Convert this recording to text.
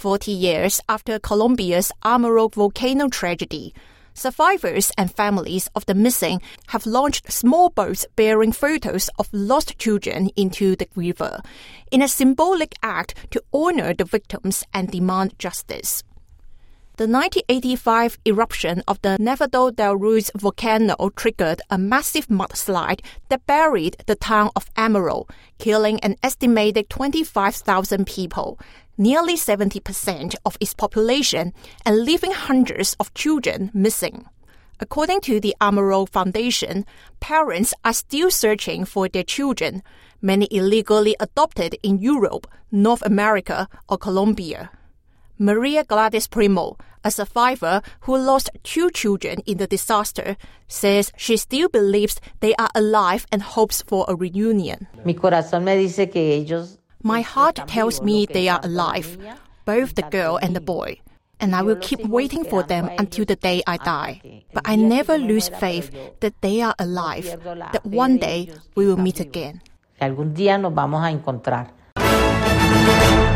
40 years after Colombia's Amarillo volcano tragedy, survivors and families of the missing have launched small boats bearing photos of lost children into the river in a symbolic act to honor the victims and demand justice. The 1985 eruption of the Nevado del Ruiz volcano triggered a massive mudslide that buried the town of Amarillo, killing an estimated 25,000 people, nearly 70% of its population, and leaving hundreds of children missing. According to the Amarillo Foundation, parents are still searching for their children, many illegally adopted in Europe, North America, or Colombia. Maria Gladys Primo, a survivor who lost 2 children in the disaster, says she still believes they are alive and hopes for a reunion. My heart tells me they are alive, both the girl and the boy, and I will keep waiting for them until the day I die. But I never lose faith that they are alive, that one day we will meet again.